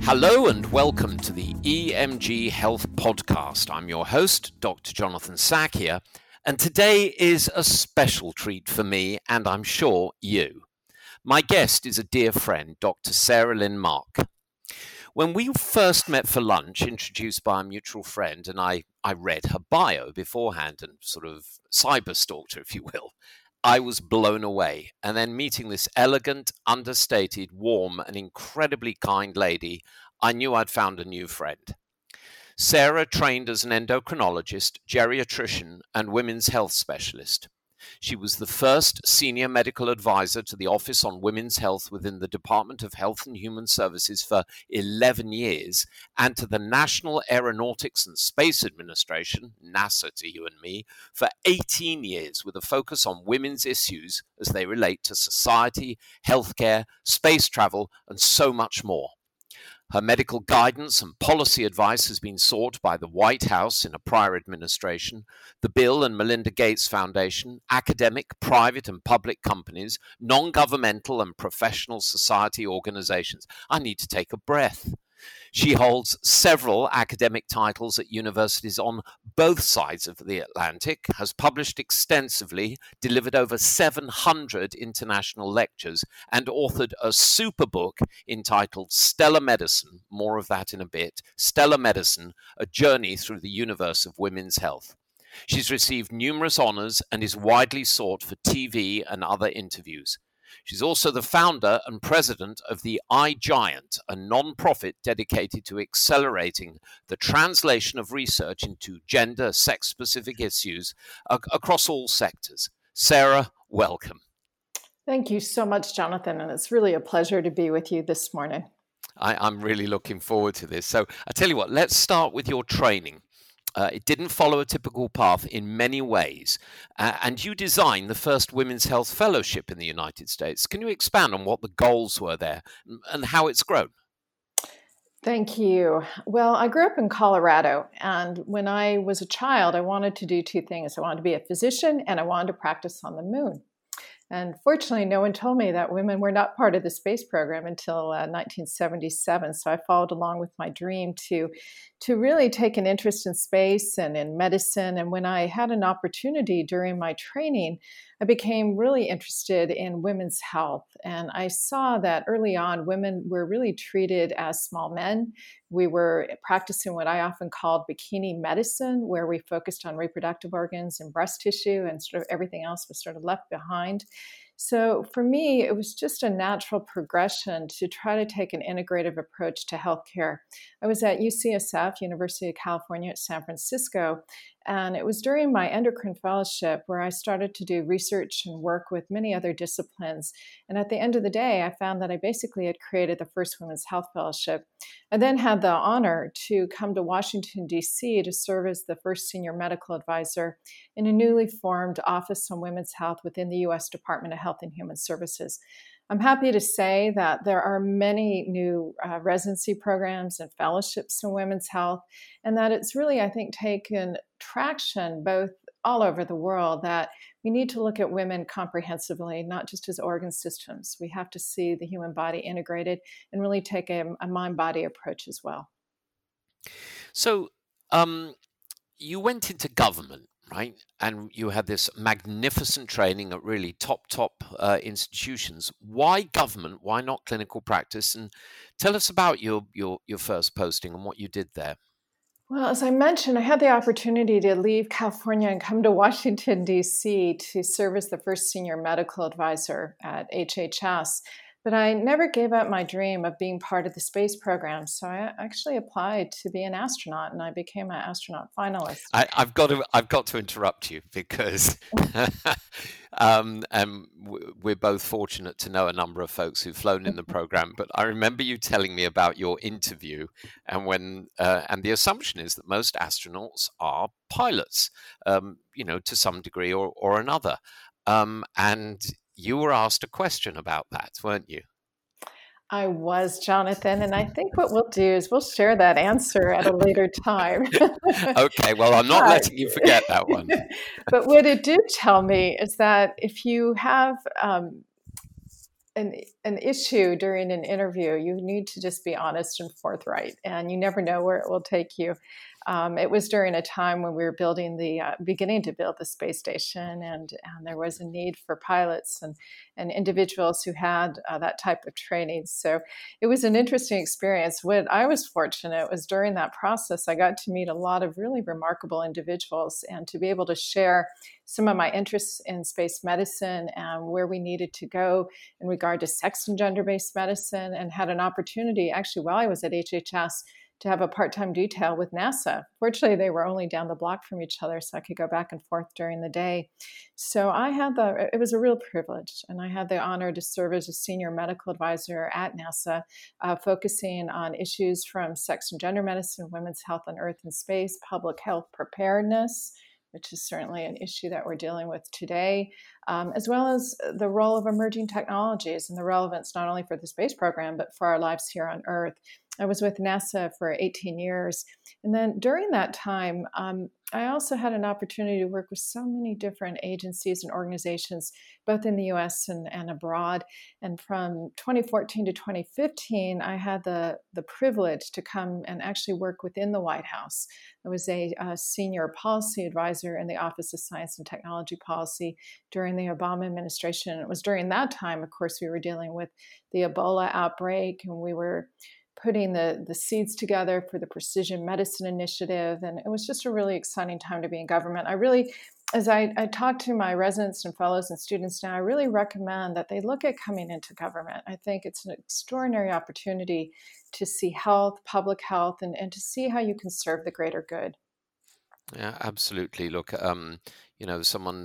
Hello and welcome to the EMG Health Podcast. I'm your host, Dr. Jonathan Sack here, and today is a special treat for me and I'm sure you. My guest is a dear friend, Dr. Sarah Lynn Mark. When we first met for lunch, introduced by a mutual friend, and I read her bio beforehand and sort of cyber-stalked her, if you will, I was blown away. And then meeting this elegant, understated, warm, and incredibly kind lady, I knew I'd found a new friend. Sarah trained as an endocrinologist, geriatrician, and women's health specialist. She was the first senior medical advisor to the Office on Women's Health within the Department of Health and Human Services for 11 years, and to the National Aeronautics and Space Administration, NASA to you and me, for 18 years with a focus on women's issues as they relate to society, healthcare, space travel, and so much more. Her medical guidance and policy advice has been sought by the White House in a prior administration, the Bill and Melinda Gates Foundation, academic, private and public companies, non-governmental and professional society organizations. I need to take a breath. She holds several academic titles at universities on both sides of the Atlantic, has published extensively, delivered over 700 international lectures, and authored a super book entitled Stellar Medicine, more of that in a bit, Stellar Medicine, A Journey Through the Universe of Women's Health. She's received numerous honors and is widely sought for TV and other interviews. She's also the founder and president of the iGiant, a non-profit dedicated to accelerating the translation of research into gender, sex-specific issues across all sectors. Sarah, welcome. Thank you so much, Jonathan, and it's really a pleasure to be with you this morning. I'm really looking forward to this. So I tell you what, let's start with your training. It didn't follow a typical path in many ways, and you designed the first Women's Health Fellowship in the United States. Can you expand on what the goals were there and how it's grown? Thank you. Well, I grew up in Colorado, and when I was a child, I wanted to do two things. I wanted to be a physician, and I wanted to practice on the moon. And fortunately, no one told me that women were not part of the space program until 1977. So I followed along with my dream to really take an interest in space and in medicine. And when I had an opportunity during my training, I became really interested in women's health. And I saw that early on, women were really treated as small men. We were practicing what I often called bikini medicine, where we focused on reproductive organs and breast tissue, and sort of everything else was sort of left behind. So for me, it was just a natural progression to try to take an integrative approach to healthcare. I was at UCSF, University of California at San Francisco, and it was during my endocrine fellowship where I started to do research and work with many other disciplines. And at the end of the day, I found that I basically had created the first Women's Health Fellowship. I then had the honor to come to Washington, D.C. to serve as the first senior medical advisor in a newly formed Office on Women's Health within the U.S. Department of Health and Human Services. I'm happy to say that there are many new residency programs and fellowships in women's health, and that it's really, I think, taken traction both all over the world that we need to look at women comprehensively, not just as organ systems. We have to see the human body integrated and really take a mind-body approach as well. So you went into government, right? And you had this magnificent training at really top institutions. Why government? Why not clinical practice? And tell us about your first posting and what you did there. Well, as I mentioned, I had the opportunity to leave California and come to Washington, D.C. to serve as the first senior medical advisor at HHS. But I never gave up my dream of being part of the space program. So I actually applied to be an astronaut, and I became an astronaut finalist. I've got to interrupt you because we're both fortunate to know a number of folks who've flown in the program. But I remember you telling me about your interview, and and the assumption is that most astronauts are pilots, to some degree or another, and you were asked a question about that, weren't you? I was, Jonathan, and I think what we'll do is we'll share that answer at a later time. Okay, well, I'm not letting you forget that one. But what it did tell me is that if you have an issue during an interview, you need to just be honest and forthright, and you never know where it will take you. It was during a time when we were beginning to build the space station, and there was a need for pilots and individuals who had that type of training. So it was an interesting experience. What I was fortunate was during that process, I got to meet a lot of really remarkable individuals and to be able to share some of my interests in space medicine and where we needed to go in regard to sex and gender-based medicine, and had an opportunity actually while I was at HHS to have a part-time detail with NASA. Fortunately, they were only down the block from each other, so I could go back and forth during the day. So it was a real privilege, and I had the honor to serve as a senior medical advisor at NASA, focusing on issues from sex and gender medicine, women's health on Earth and space, public health preparedness, which is certainly an issue that we're dealing with today, as well as the role of emerging technologies and the relevance not only for the space program, but for our lives here on Earth. I was with NASA for 18 years. And then during that time, I also had an opportunity to work with so many different agencies and organizations, both in the US and abroad. And from 2014 to 2015, I had the privilege to come and actually work within the White House. I was a senior policy advisor in the Office of Science and Technology Policy during the Obama administration. It was during that time, of course, we were dealing with the Ebola outbreak, and we were putting the seeds together for the Precision Medicine Initiative. And it was just a really exciting time to be in government. As I talk to my residents and fellows and students now, I really recommend that they look at coming into government. I think it's an extraordinary opportunity to see health, public health, and to see how you can serve the greater good. Yeah, absolutely. Look, someone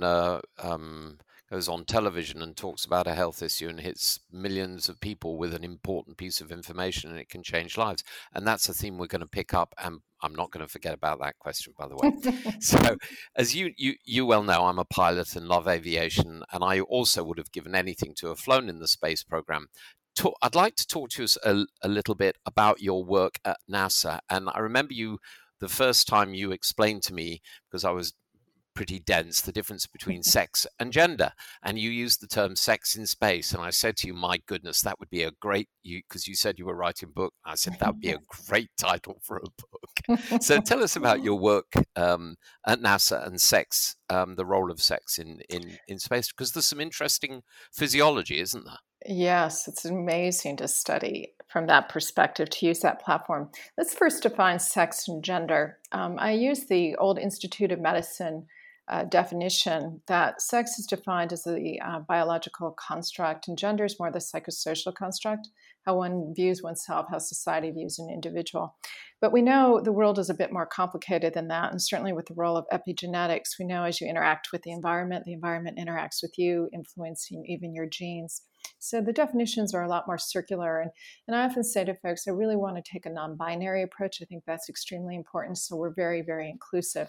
goes on television and talks about a health issue and hits millions of people with an important piece of information, and it can change lives. And that's a theme we're going to pick up. And I'm not going to forget about that question, by the way. So, as you well know, I'm a pilot and love aviation, and I also would have given anything to have flown in the space program. I'd like to talk to you a little bit about your work at NASA. And I remember the first time you explained to me, because I was pretty dense, the difference between sex and gender, and you used the term sex in space, and I said to you, my goodness, that would be a great, because you said you were writing a book. I said that would be a great title for a book. So tell us about your work at NASA and sex, the role of sex in space, because there's some interesting physiology, isn't there? Yes, it's amazing to study from that perspective, to use that platform. Let's first define sex and gender. I use the old Institute of Medicine definition that sex is defined as the biological construct, and gender is more the psychosocial construct, how one views oneself, how society views an individual. But we know the world is a bit more complicated than that, and certainly with the role of epigenetics, we know as you interact with the environment interacts with you, influencing even your genes. So the definitions are a lot more circular. And I often say to folks, I really want to take a non-binary approach. I think that's extremely important. So we're very, very inclusive.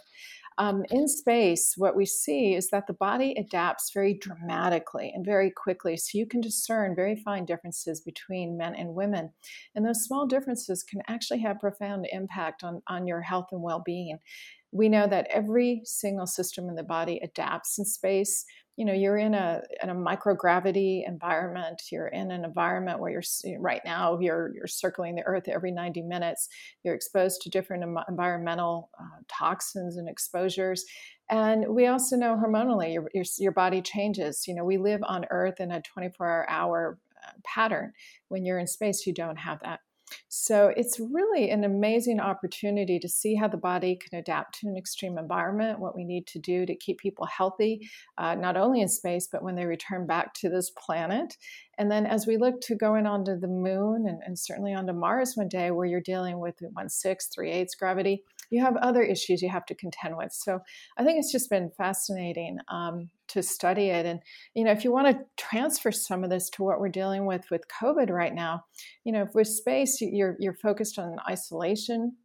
In space, what we see is that the body adapts very dramatically and very quickly. So you can discern very fine differences between men and women. And those small differences can actually have profound impact on your health and well-being. We know that every single system in the body adapts in space. You know, you're in a microgravity environment. You're in an environment where right now you're circling the Earth every 90 minutes. You're exposed to different environmental toxins and exposures. And we also know hormonally your body changes. You know, we live on Earth in a 24-hour pattern. When you're in space, you don't have that. So it's really an amazing opportunity to see how the body can adapt to an extreme environment, what we need to do to keep people healthy, not only in space, but when they return back to this planet. And then as we look to going onto the moon and certainly onto Mars one day, where you're dealing with 1/6, 3/8 gravity, you have other issues you have to contend with. So I think it's just been fascinating to study it. And, you know, if you want to transfer some of this to what we're dealing with COVID right now, you know, with space, you're focused on isolation.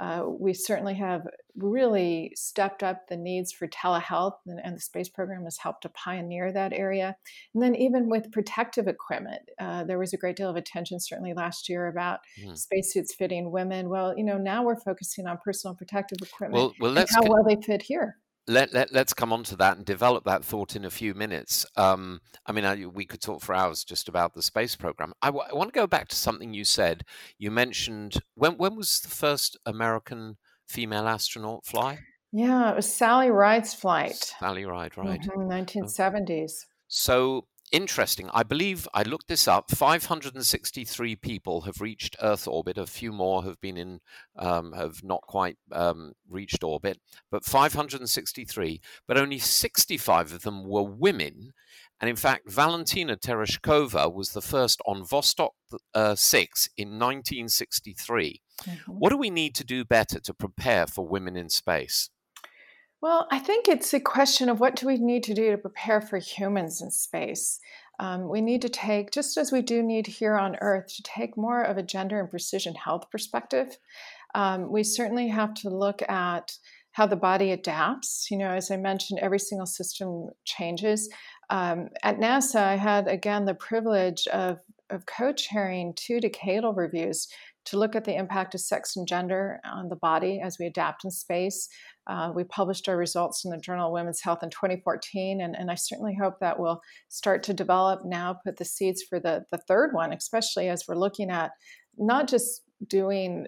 We certainly have really stepped up the needs for telehealth, and the space program has helped to pioneer that area. And then even with protective equipment, there was a great deal of attention certainly last year about spacesuits fitting women. Well, you know, now we're focusing on personal protective equipment and how well they fit here. Let's come on to that and develop that thought in a few minutes. We could talk for hours just about the space program. I want to go back to something you said. You mentioned when was the first American female astronaut fly? Yeah, it was Sally Ride's flight. Sally Ride, right. 1970s. So interesting. I believe I looked this up. 563 people have reached Earth orbit. A few more have been have not quite reached orbit, but 563. But only 65 of them were women. And in fact, Valentina Tereshkova was the first on Vostok 6 in 1963. Mm-hmm. What do we need to do better to prepare for women in space? Well, I think it's a question of what do we need to do to prepare for humans in space. We need to take, just as we do need here on Earth, to take more of a gender and precision health perspective. We certainly have to look at how the body adapts. As I mentioned, every single system changes. At NASA, I had, again, the privilege of co-chairing 2 decadal reviews to look at the impact of sex and gender on the body as we adapt in space. We published our results in the Journal of Women's Health in 2014, and I certainly hope that will start to develop now, put the seeds for the third one, especially as we're looking at not just doing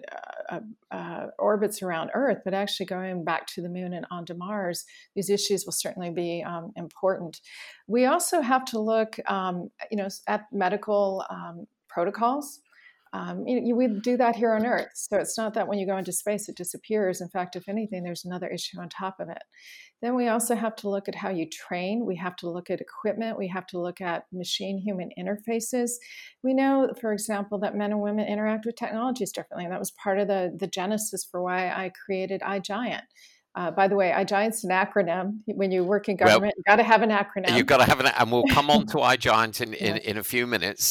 orbits around Earth, but actually going back to the moon and onto Mars. These issues will certainly be important. We also have to look, at medical protocols. We do that here on Earth. So it's not that when you go into space, it disappears. In fact, if anything, there's another issue on top of it. Then we also have to look at how you train. We have to look at equipment. We have to look at machine-human interfaces. We know, for example, that men and women interact with technologies differently. And that was part of the genesis for why I created iGiant. By the way, iGiant's an acronym. When you work in government, you've got to have an acronym. You've got to have an, and we'll come on to iGiant in a few minutes.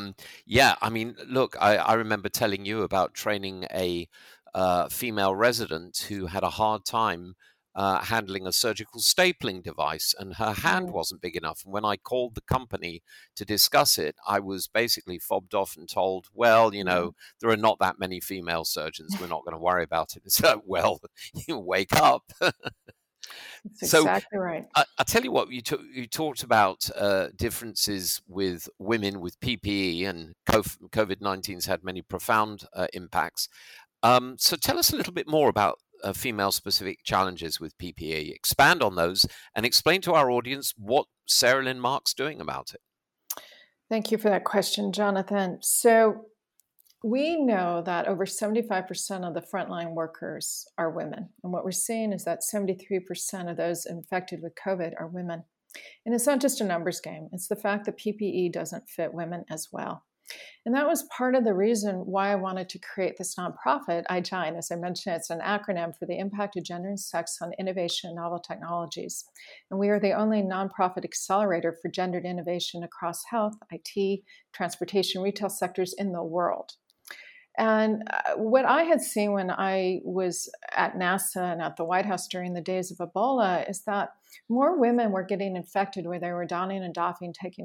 Look, I remember telling you about training a female resident who had a hard time handling a surgical stapling device, and her hand wasn't big enough. And when I called the company to discuss it, I was basically fobbed off and told, well, there are not that many female surgeons. We're not going to worry about it. So, well, you wake up. That's exactly right. I'll tell you what, you talked about differences with women with PPE, and COVID-19's had many profound impacts. So tell us a little bit more about female-specific challenges with PPE. Expand on those and explain to our audience what Sarah Lynn Mark's doing about it. Thank you for that question, Jonathan. So we know that over 75% of the frontline workers are women. And what we're seeing is that 73% of those infected with COVID are women. And it's not just a numbers game. It's the fact that PPE doesn't fit women as well. And that was part of the reason why I wanted to create this nonprofit, iGiant. As I mentioned, it's an acronym for the Impact of Gender and Sex on Innovation and Novel Technologies. And we are the only nonprofit accelerator for gendered innovation across health, IT, transportation, retail sectors in the world. And what I had seen when I was at NASA and at the White House during the days of Ebola is that more women were getting infected where they were donning and doffing, taking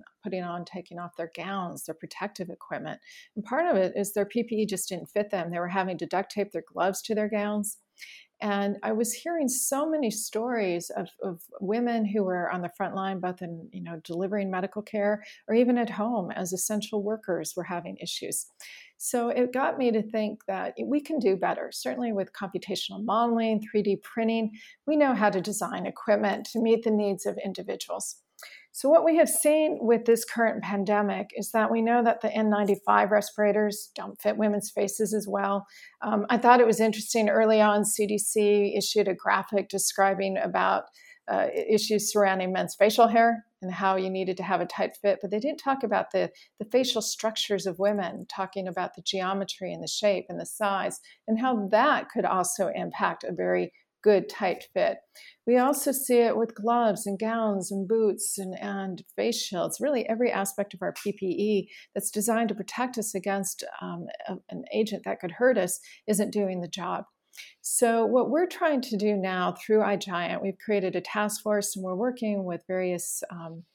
off their gowns, their protective equipment. And part of it is their PPE just didn't fit them. They were having to duct tape their gloves to their gowns. And I was hearing so many stories of women who were on the front line, both in delivering medical care or even at home as essential workers were having issues. So it got me to think that we can do better. Certainly with computational modeling, 3D printing, we know how to design equipment to meet the needs of individuals. So what we have seen with this current pandemic is that we know that the N95 respirators don't fit women's faces as well. I thought it was interesting early on, CDC issued a graphic describing about issues surrounding men's facial hair and how you needed to have a tight fit, but they didn't talk about the facial structures of women, talking about the geometry and the shape and the size and how that could also impact a very good tight fit. We also see it with gloves and gowns and boots and face shields, really every aspect of our PPE that's designed to protect us against an agent that could hurt us isn't doing the job. So what we're trying to do now through iGiant, we've created a task force and we're working with various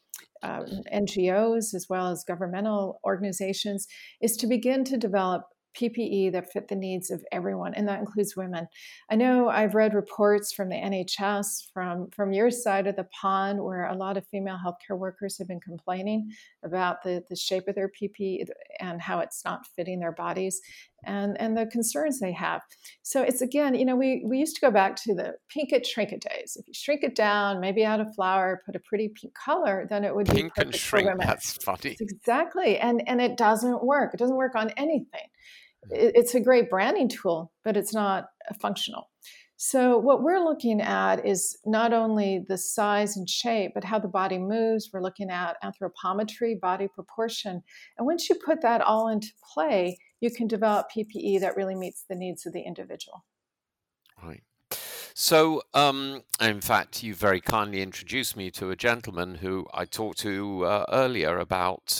NGOs as well as governmental organizations, is to begin to develop PPE that fit the needs of everyone, and that includes women. I know I've read reports from the NHS, from your side of the pond, where a lot of female healthcare workers have been complaining about the shape of their PPE and how it's not fitting their bodies, and the concerns they have. So it's, again, we used to go back to the pink it, shrink it days. If you shrink it down, maybe add a flower, put a pretty pink color, then it would be Pink and perfect for shrink, women. that's funny. Exactly. And it doesn't work. It doesn't work on anything. It's a great branding tool, but it's not functional. So what we're looking at is not only the size and shape, but how the body moves. We're looking at anthropometry, body proportion. And once you put that all into play, you can develop PPE that really meets the needs of the individual. Right. So, in fact, you very kindly introduced me to a gentleman who I talked to earlier about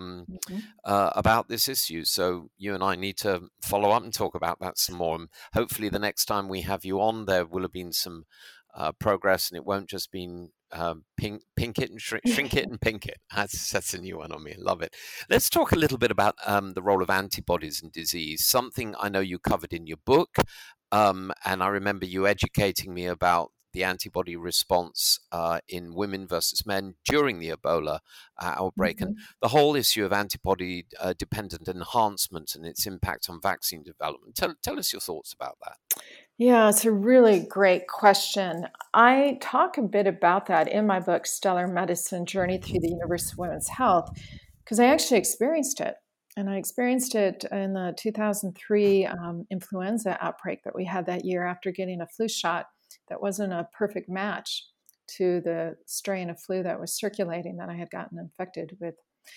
this issue. So you and I need to follow up and talk about that some more. And hopefully, the next time we have you on, there will have been some progress, and it won't just been pink it and shrink it and pink it. That's a new one on me. I love it. Let's talk a little bit about the role of antibodies in disease. Something I know you covered in your book. And I remember you educating me about the antibody response in women versus men during the Ebola outbreak, Mm-hmm. and the whole issue of antibody dependent enhancement and its impact on vaccine development. Tell us your thoughts about that. Yeah, it's a really great question. I talk a bit about that in my book, Stellar Medicine: Journey Through the Universe of Women's Health, because I actually experienced it. And I experienced it in the 2003 influenza outbreak that we had that year after getting a flu shot that wasn't a perfect match to the strain of flu that was circulating that I had gotten infected with.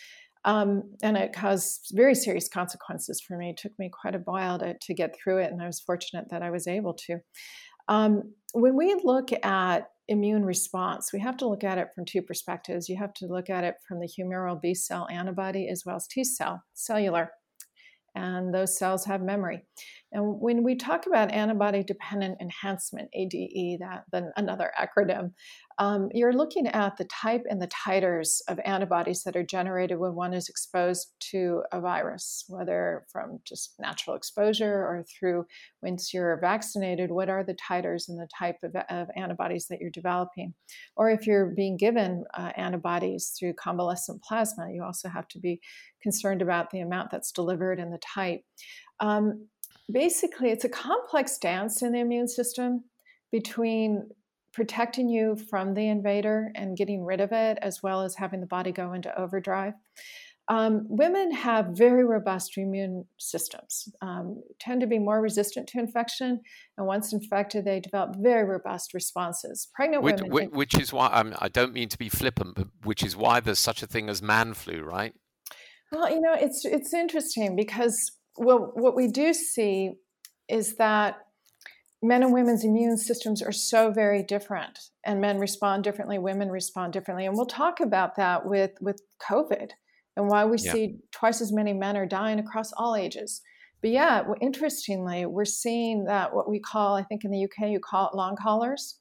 And it caused very serious consequences for me. It took me quite a while to get through it, and I was fortunate that I was able to. When we look at immune response, we have to look at it from two perspectives. You have to look at it from the humoral B cell antibody as well as T cell, cellular. And those cells have memory. And when we talk about antibody-dependent enhancement, ADE, another acronym, you're looking at the type and the titers of antibodies that are generated when one is exposed to a virus, whether from just natural exposure or through once you're vaccinated. What are the titers and the type of antibodies that you're developing? Or if you're being given antibodies through convalescent plasma, you also have to be concerned about the amount that's delivered and the type. Basically, it's a complex dance in the immune system between protecting you from the invader and getting rid of it, as well as having the body go into overdrive. Women have very robust immune systems, tend to be more resistant to infection, and once infected, they develop very robust responses. Pregnant women... Which is why, I don't mean to be flippant, but which is why there's such a thing as man flu, right? Well, it's interesting because what we do see is that men and women's immune systems are so very different, and men respond differently, women respond differently. And we'll talk about that with COVID and why we see twice as many men are dying across all ages. But yeah, interestingly, we're seeing that what we call, I think in the UK, you call it long haulers.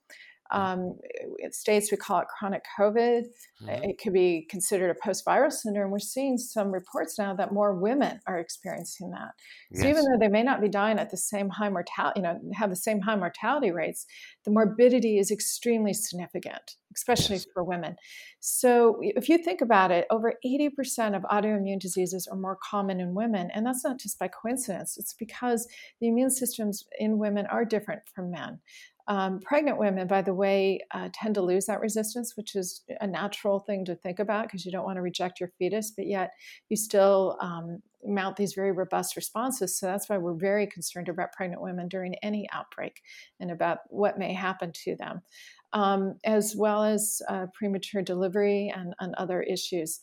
In States, we call it chronic COVID. Mm-hmm. It could be considered a post-viral syndrome. We're seeing some reports now that more women are experiencing that. So even though they may not be dying at the same high mortality, have the same high mortality rates, the morbidity is extremely significant, especially for women. So if you think about it, over 80% of autoimmune diseases are more common in women. And that's not just by coincidence. It's because the immune systems in women are different from men. Pregnant women, by the way, tend to lose that resistance, which is a natural thing to think about because you don't want to reject your fetus, but yet you still mount these very robust responses. So that's why we're very concerned about pregnant women during any outbreak and about what may happen to them, as well as premature delivery and other issues.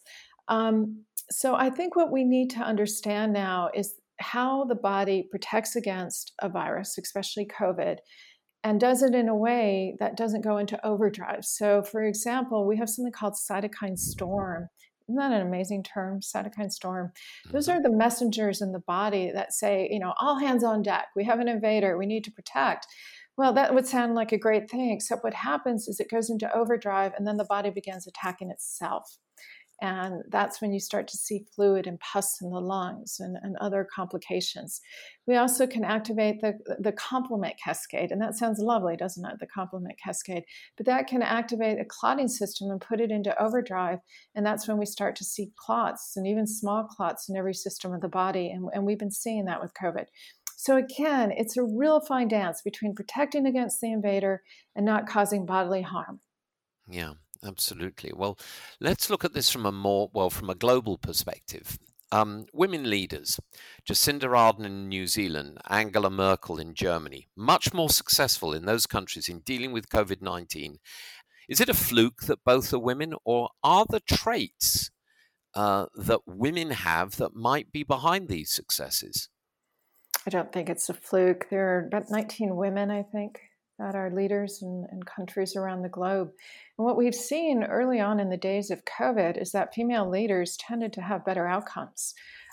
So I think what we need to understand now is how the body protects against a virus, especially COVID, and does it in a way that doesn't go into overdrive. So, for example, we have something called cytokine storm. Isn't that an amazing term, cytokine storm? Those are the messengers in the body that say, all hands on deck. We have an invader. We need to protect. Well, that would sound like a great thing, except what happens is it goes into overdrive, and then the body begins attacking itself. And that's when you start to see fluid and pus in the lungs and other complications. We also can activate the complement cascade. And that sounds lovely, doesn't it? The complement cascade. But that can activate a clotting system and put it into overdrive. And that's when we start to see clots and even small clots in every system of the body. And we've been seeing that with COVID. So again, it's a real fine dance between protecting against the invader and not causing bodily harm. Yeah, absolutely. Well, let's look at this from from a global perspective. Women leaders, Jacinda Ardern in New Zealand, Angela Merkel in Germany, much more successful in those countries in dealing with COVID-19. Is it a fluke that both are women, or are there traits that women have that might be behind these successes? I don't think it's a fluke. There are about 19 women, I think, that are leaders in countries around the globe. And what we've seen early on in the days of COVID is that female leaders tended to have better outcomes.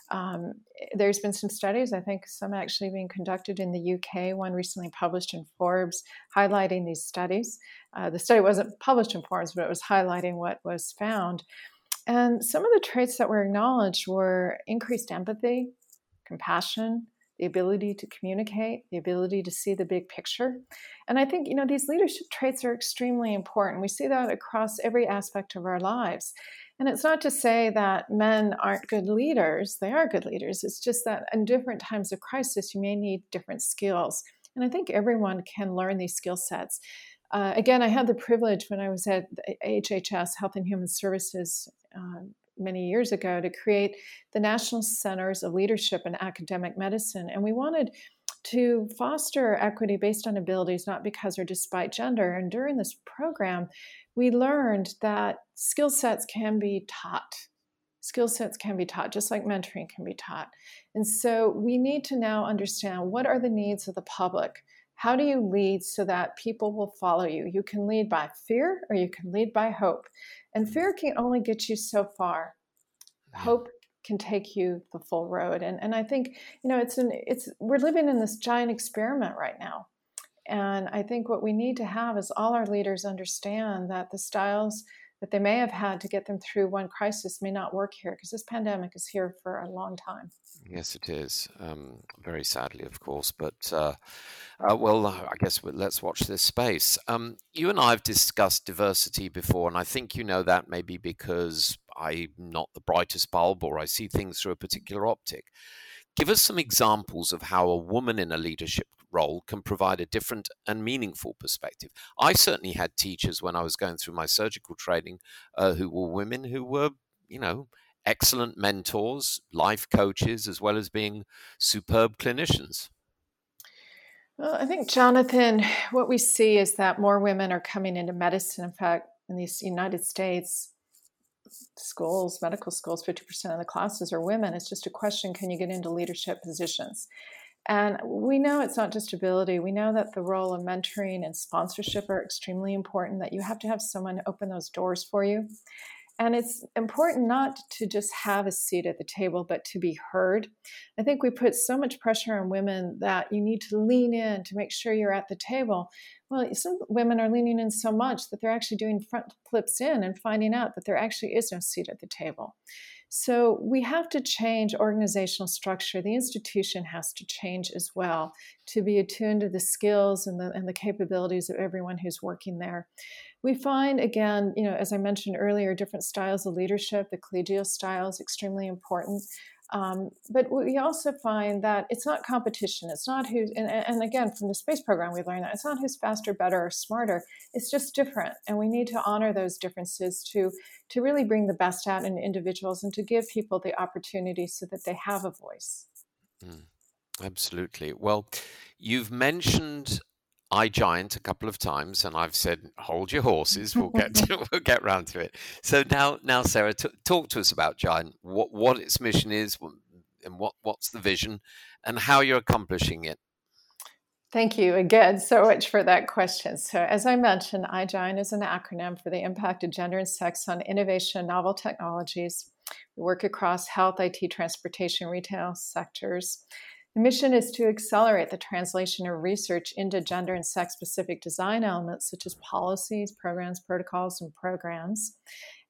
There's been some studies, I think some actually being conducted in the UK, one recently published in Forbes, highlighting these studies. The study wasn't published in Forbes, but it was highlighting what was found. And some of the traits that were acknowledged were increased empathy, compassion, the ability to communicate, the ability to see the big picture. And I think, these leadership traits are extremely important. We see that across every aspect of our lives. And it's not to say that men aren't good leaders. They are good leaders. It's just that in different times of crisis, you may need different skills. And I think everyone can learn these skill sets. Again, I had the privilege when I was at HHS, Health and Human Services, many years ago, to create the National Centers of Leadership in Academic Medicine. And we wanted to foster equity based on abilities, not because or despite gender. And during this program, we learned that skill sets can be taught. Skill sets can be taught, just like mentoring can be taught. And so we need to now understand, what are the needs of the public? How do you lead so that people will follow you? You can lead by fear or you can lead by hope. And fear can only get you so far. Hope can take you the full road. And I think, we're living in this giant experiment right now. And I think what we need to have is all our leaders understand that the styles that they may have had to get them through one crisis may not work here, because this pandemic is here for a long time. Yes, it is. Very sadly, of course. But I guess let's watch this space. You and I have discussed diversity before, and I think you know that maybe because I'm not the brightest bulb, or I see things through a particular optic. Give us some examples of how a woman in a leadership role can provide a different and meaningful perspective. I certainly had teachers when I was going through my surgical training who were women who were, excellent mentors, life coaches, as well as being superb clinicians. Well, I think, Jonathan, what we see is that more women are coming into medicine. In fact, in the United States, schools, medical schools, 50% of the classes are women. It's just a question, can you get into leadership positions? And we know it's not just ability. We know that the role of mentoring and sponsorship are extremely important, that you have to have someone open those doors for you. And it's important not to just have a seat at the table, but to be heard. I think we put so much pressure on women that you need to lean in to make sure you're at the table. Well, some women are leaning in so much that they're actually doing front flips in and finding out that there actually is no seat at the table. So we have to change organizational structure. The institution has to change as well to be attuned to the skills and the capabilities of everyone who's working there. We find, again, as I mentioned earlier, different styles of leadership. The collegial style is extremely important. But we also find that it's not competition. It's not who's, and again, from the space program, we learned that it's not who's faster, better, or smarter. It's just different. And we need to honor those differences to really bring the best out in individuals and to give people the opportunity so that they have a voice. Absolutely. Well, you've mentioned iGiant a couple of times, and I've said, hold your horses. We'll get round to it. So now, Sarah, talk to us about Giant. What its mission is, and what's the vision, and how you're accomplishing it. Thank you again so much for that question. So, as I mentioned, iGiant is an acronym for the Impact of Gender and Sex on Innovation and Novel Technologies. We work across health, IT, transportation, retail sectors. The mission is to accelerate the translation of research into gender and sex-specific design elements such as policies, programs, protocols, and programs.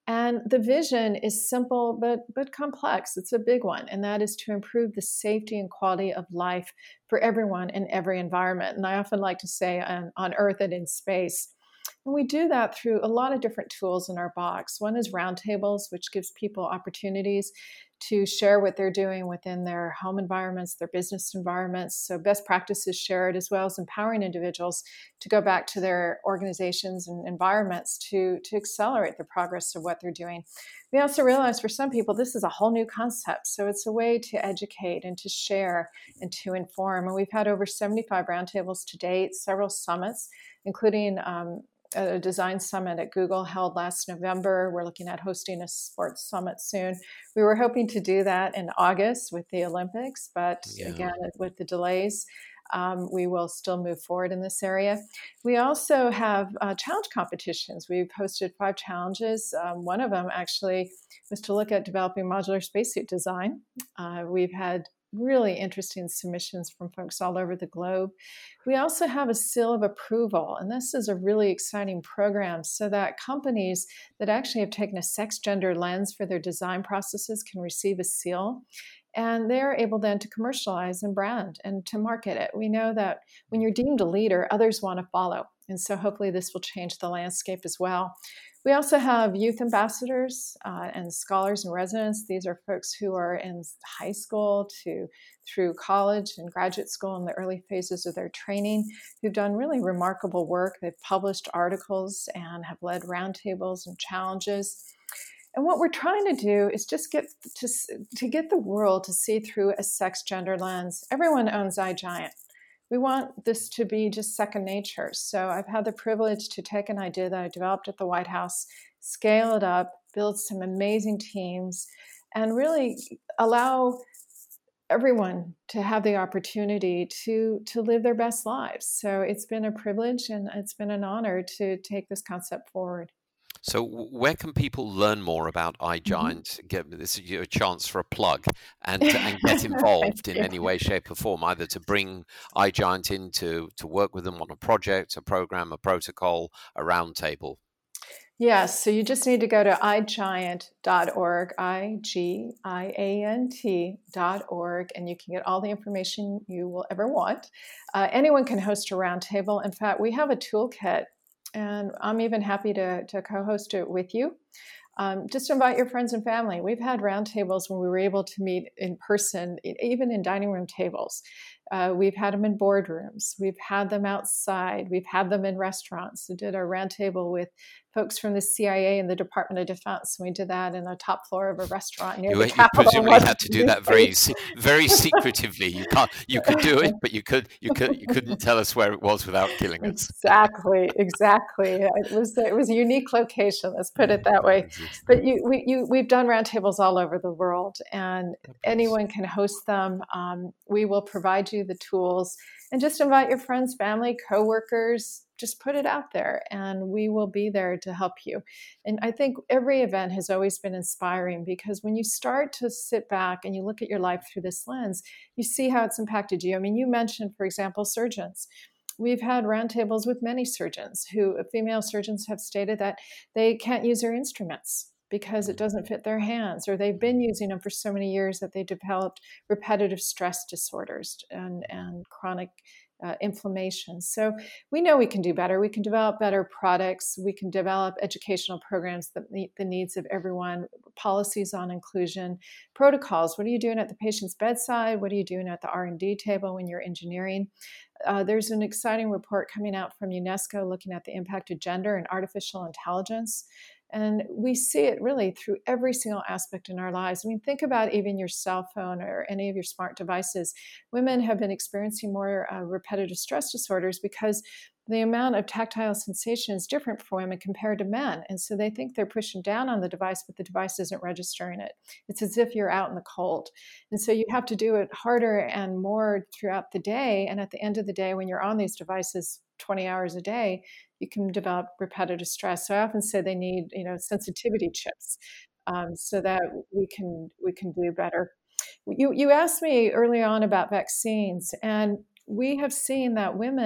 And the vision is simple but complex. It's a big one, and that is to improve the safety and quality of life for everyone in every environment. And I often like to say on Earth and in space. And we do that through a lot of different tools in our box. One is roundtables, which gives people opportunities to share what they're doing within their home environments, their business environments. So best practices shared, as well as empowering individuals to go back to their organizations and environments to accelerate the progress of what they're doing. We also realize for some people, this is a whole new concept. So it's a way to educate and to share and to inform. And we've had over 75 roundtables to date, several summits, including a design summit at Google held last November. We're looking at hosting a sports summit soon. We were hoping to do that in August with the Olympics, but again, with the delays, we will still move forward in this area. We also have challenge competitions. We've hosted 5 challenges. One of them actually was to look at developing modular spacesuit design. We've had really interesting submissions from folks all over the globe. We also have a seal of approval, and this is a really exciting program so that companies that actually have taken a sex gender lens for their design processes can receive a seal. And they're able then to commercialize and brand and to market it. We know that when you're deemed a leader, others want to follow. And so hopefully this will change the landscape as well. We also have youth ambassadors and scholars and residents. These are folks who are in high school through college and graduate school in the early phases of their training, who've done really remarkable work. They've published articles and have led roundtables and challenges. And what we're trying to do is just get the world to see through a sex gender lens. Everyone owns iGiant. We want this to be just second nature. So I've had the privilege to take an idea that I developed at the White House, scale it up, build some amazing teams, and really allow everyone to have the opportunity to live their best lives. So it's been a privilege and it's been an honor to take this concept forward. So where can people learn more about iGiant? This is a chance for a plug and get involved in any way, shape or form, either to bring iGiant in to work with them on a project, a program, a protocol, a roundtable. Yes, so you just need to go to igiant.org, IGIANT.org, and you can get all the information you will ever want. Anyone can host a roundtable. In fact, we have a toolkit, and I'm even happy to co-host it with you. Just invite your friends and family. We've had roundtables when we were able to meet in person, even in dining room tables. We've had them in boardrooms. We've had them outside. We've had them in restaurants. We did a roundtable with folks from the CIA and the Department of Defense. We did that in the top floor of a restaurant near the Capitol. You presumably had to do that very secretively. You could do it, but you couldn't tell us where it was without killing us. Exactly. It was a unique location. Let's put it that way. But we've done roundtables all over the world, and anyone can host them. We will provide you the tools, and just invite your friends, family, coworkers. Just put it out there, and we will be there to help you. And I think every event has always been inspiring, because when you start to sit back and you look at your life through this lens, you see how it's impacted you. I mean, you mentioned, for example, surgeons. We've had roundtables with many surgeons female surgeons have stated that they can't use their instruments because it doesn't fit their hands, or they've been using them for so many years that they developed repetitive stress disorders and chronic inflammation. So we know we can do better. We can develop better products. We can develop educational programs that meet the needs of everyone, policies on inclusion, protocols. What are you doing at the patient's bedside? What are you doing at the R&D table when you're engineering? There's an exciting report coming out from UNESCO looking at the impact of gender and artificial intelligence. And we see it really through every single aspect in our lives. I mean, think about even your cell phone or any of your smart devices. Women have been experiencing more repetitive stress disorders because the amount of tactile sensation is different for women compared to men. And so they think they're pushing down on the device, but the device isn't registering it. It's as if you're out in the cold. And so you have to do it harder and more throughout the day. And at the end of the day, when you're on these devices 20 hours a day, you can develop repetitive stress. So I often say they need, sensitivity chips so that we can do better. You asked me early on about vaccines, and we have seen that women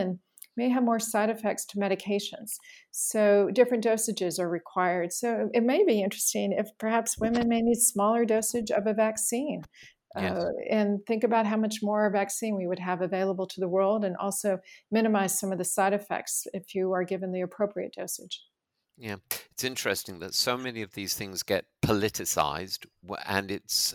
may have more side effects to medications. So different dosages are required. So it may be interesting if perhaps women may need smaller dosage of a vaccine. Yes. And think about how much more vaccine we would have available to the world, and also minimize some of the side effects if you are given the appropriate dosage. Yeah, it's interesting that so many of these things get politicized, and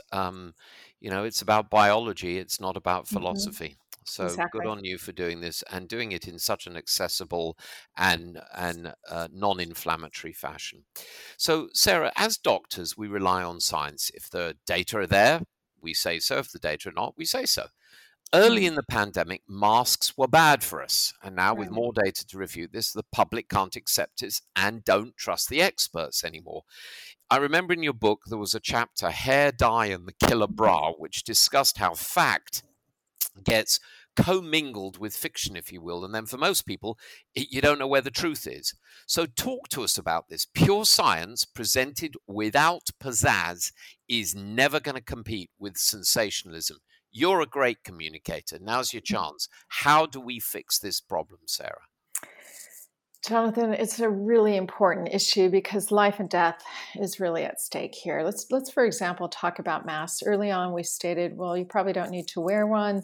it's about biology. It's not about Hmm. philosophy. So good Exactly. on you for doing this and doing it in such an accessible and non-inflammatory fashion. So, Sarah, as doctors, we rely on science. If the data are there, we say so. If the data are not, we say so. Early Mhm. in the pandemic, masks were bad for us. And now, with Right. more data to refute this, the public can't accept it and don't trust the experts anymore. I remember in your book, there was a chapter, Hair Dye and the Killer Bra, which discussed how fact gets commingled with fiction, if you will. And then for most people, you don't know where the truth is. So, talk to us about this. Pure science presented without pizzazz is never going to compete with sensationalism. You're a great communicator. Now's your chance. How do we fix this problem, Sarah? Jonathan, it's a really important issue because life and death is really at stake here. Let's for example talk about masks. Early on, we stated, well, you probably don't need to wear one.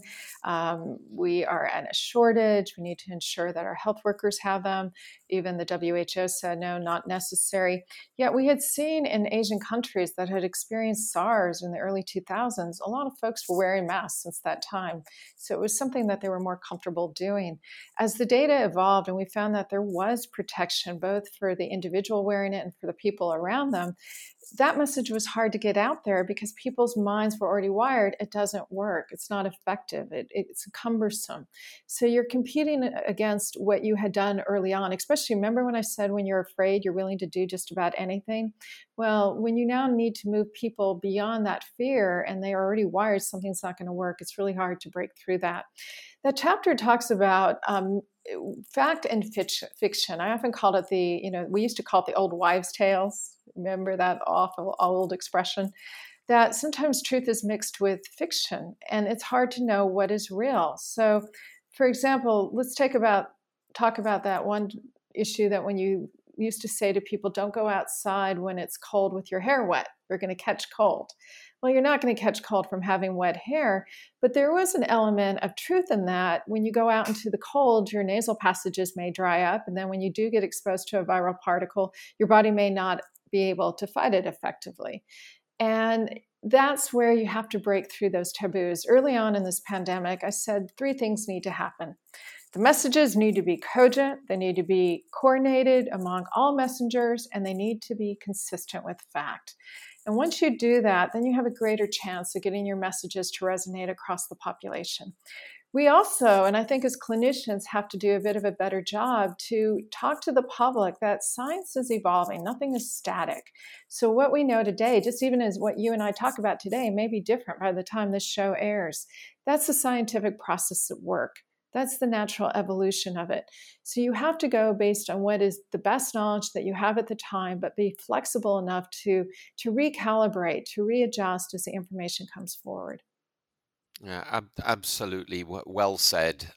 We are at a shortage. We need to ensure that our health workers have them. Even the WHO said no, not necessary. Yet we had seen in Asian countries that had experienced SARS in the early 2000s, a lot of folks were wearing masks since that time. So it was something that they were more comfortable doing. As the data evolved and we found that there was protection both for the individual wearing it and for the people around them, that message was hard to get out there because people's minds were already wired. It doesn't work. It's not effective. It's cumbersome. So you're competing against what you had done early on, especially remember when I said when you're afraid, you're willing to do just about anything? Well, when you now need to move people beyond that fear and they are already wired, something's not going to work. It's really hard to break through that. That chapter talks about fact and fiction. I often called it we used to call it the old wives' tales. Remember that awful old expression? That sometimes truth is mixed with fiction, and it's hard to know what is real. So, for example, let's talk about that one issue that when you used to say to people, don't go outside when it's cold with your hair wet, you're going to catch cold. Well, you're not going to catch cold from having wet hair, but there was an element of truth in that. When you go out into the cold, your nasal passages may dry up. And then when you do get exposed to a viral particle, your body may not be able to fight it effectively. And that's where you have to break through those taboos. Early on in this pandemic, I said three things need to happen. The messages need to be cogent, they need to be coordinated among all messengers, and they need to be consistent with fact. And once you do that, then you have a greater chance of getting your messages to resonate across the population. We also, and I think as clinicians, have to do a bit of a better job to talk to the public that science is evolving, nothing is static. So, what we know today, just even as what you and I talk about today, may be different by the time this show airs. That's the scientific process at work. That's the natural evolution of it. So, you have to go based on what is the best knowledge that you have at the time, but be flexible enough to recalibrate, to readjust as the information comes forward. Yeah, absolutely. Well said.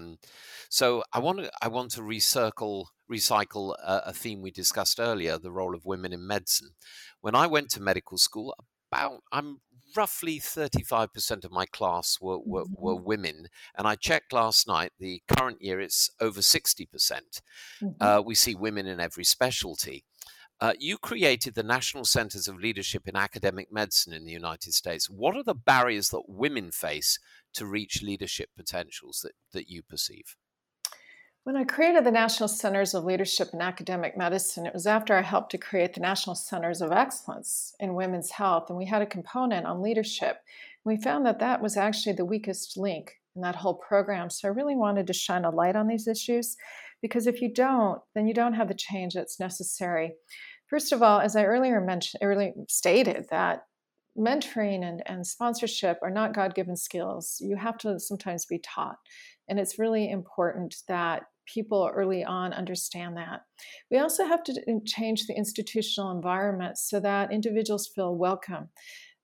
So I want to recycle a theme we discussed earlier, the role of women in medicine. When I went to medical school, about I'm roughly 35% of my class were Mhm. women, and I checked last night. The current year, it's over 60%. Mhm. We see women in every specialty. You created the National Centers of Leadership in Academic Medicine in the United States. What are the barriers that women face to reach leadership potentials that you perceive? When I created the National Centers of Leadership in Academic Medicine, it was after I helped to create the National Centers of Excellence in Women's Health, and we had a component on leadership. We found that that was actually the weakest link in that whole program. So I really wanted to shine a light on these issues because if you don't, then you don't have the change that's necessary. First of all, as I earlier stated, that mentoring and sponsorship are not God given skills. You have to sometimes be taught. And it's really important that people early on understand that. We also have to change the institutional environment so that individuals feel welcome.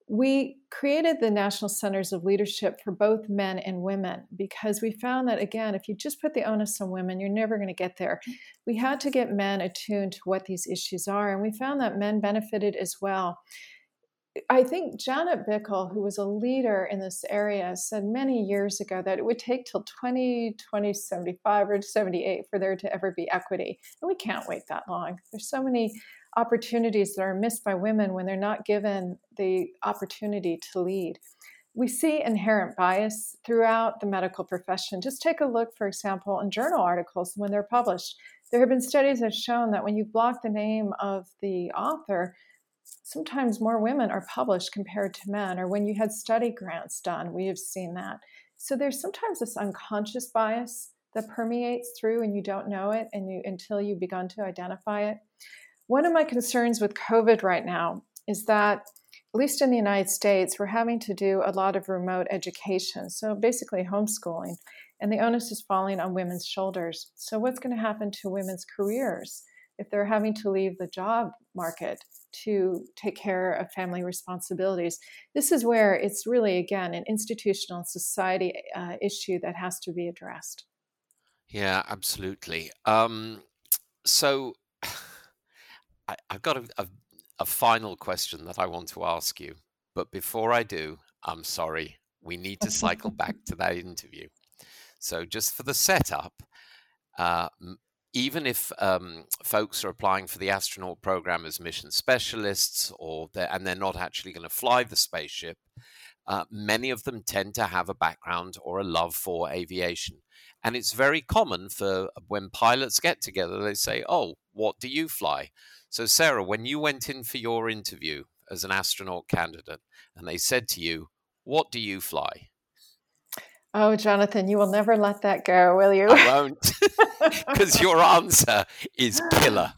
we created the National Centers of Leadership for both men and women because we found that, again, if you just put the onus on women, you're never going to get there. We had to get men attuned to what these issues are, and we found that men benefited as well. I think Janet Bickle, who was a leader in this area, said many years ago that it would take till 2075 or 78 for there to ever be equity. And we can't wait that long. There's so many opportunities that are missed by women when they're not given the opportunity to lead. We see inherent bias throughout the medical profession. Just take a look, for example, in journal articles when they're published. There have been studies that have shown that when you block the name of the author, sometimes more women are published compared to men, or when you had study grants done, we have seen that. So there's sometimes this unconscious bias that permeates through and you don't know it until you've begun to identify it. One of my concerns with COVID right now is that, at least in the United States, we're having to do a lot of remote education, so basically homeschooling, and the onus is falling on women's shoulders. So what's going to happen to women's careers if they're having to leave the job market to take care of family responsibilities? This is where it's really, again, an institutional and society issue that has to be addressed. Yeah, absolutely. So I've got a final question that I want to ask you. But before I do, I'm sorry, we need to cycle back to that interview. So just for the setup, even if folks are applying for the astronaut program as mission specialists, and they're not actually going to fly the spaceship, many of them tend to have a background or a love for aviation. And it's very common for when pilots get together, they say, "Oh, what do you fly?" So Sarah, when you went in for your interview as an astronaut candidate and they said to you, "What do you fly?" Oh, Jonathan, you will never let that go, will you? I won't, because your answer is killer.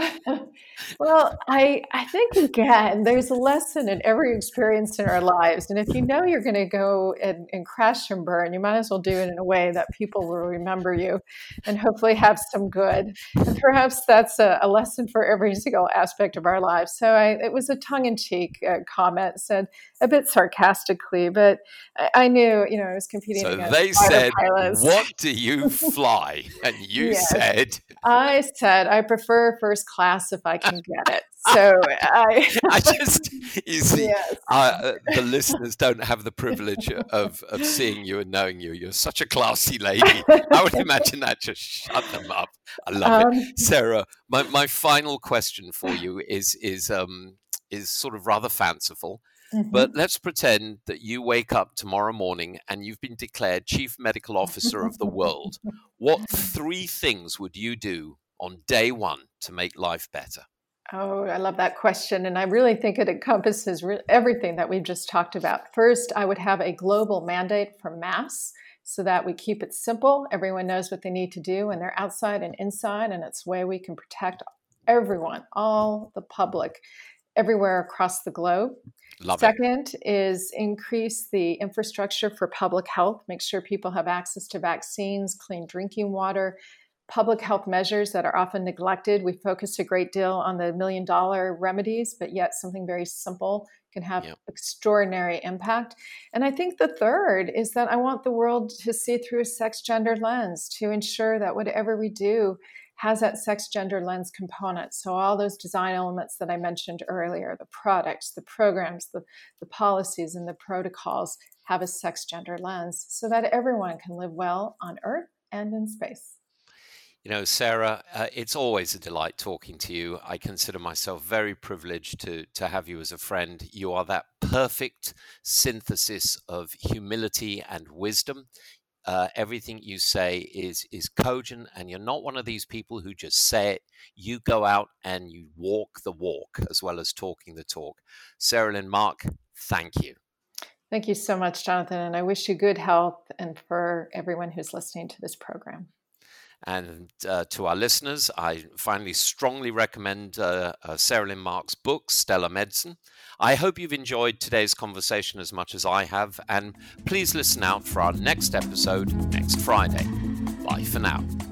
Well, I think, again, there's a lesson in every experience in our lives. And if you know you're going to go and crash and burn, you might as well do it in a way that people will remember you and hopefully have some good. And perhaps that's a lesson for every single aspect of our lives. So it was a tongue-in-cheek comment, said a bit sarcastically, but I knew, I was competing against they said, pilots. "What do you fly?" And you said... I said, I prefer first class if I can get it. So you see, the listeners don't have the privilege of seeing you and knowing you. You're such a classy lady. I would imagine that just shut them up. I love it. Sarah, my final question for you is sort of rather fanciful. Mm-hmm. But let's pretend that you wake up tomorrow morning and you've been declared Chief Medical Officer of the world. What 3 things would you do on day one to make life better? Oh, I love that question. And I really think it encompasses everything that we've just talked about. First, I would have a global mandate for masks so that we keep it simple. Everyone knows what they need to do when they're outside and inside, and it's a way we can protect everyone, all the public, everywhere across the globe. Second is increase the infrastructure for public health, make sure people have access to vaccines, clean drinking water, public health measures that are often neglected. We focus a great deal on the $1 million remedies, but yet something very simple can have extraordinary impact. And I think the third is that I want the world to see through a sex-gender lens to ensure that whatever we do has that sex-gender lens component. So all those design elements that I mentioned earlier, the products, the programs, the policies, and the protocols have a sex-gender lens so that everyone can live well on Earth and in space. Sarah, it's always a delight talking to you. I consider myself very privileged to have you as a friend. You are that perfect synthesis of humility and wisdom. Everything you say is cogent, and you're not one of these people who just say it. You go out and you walk the walk as well as talking the talk. Sarah Lynn Mark, thank you. Thank you so much, Jonathan, and I wish you good health and for everyone who's listening to this program. And to our listeners, I finally strongly recommend Sarah Lynn Mark's book, Stellar Medicine. I hope you've enjoyed today's conversation as much as I have, and please listen out for our next episode next Friday. Bye for now.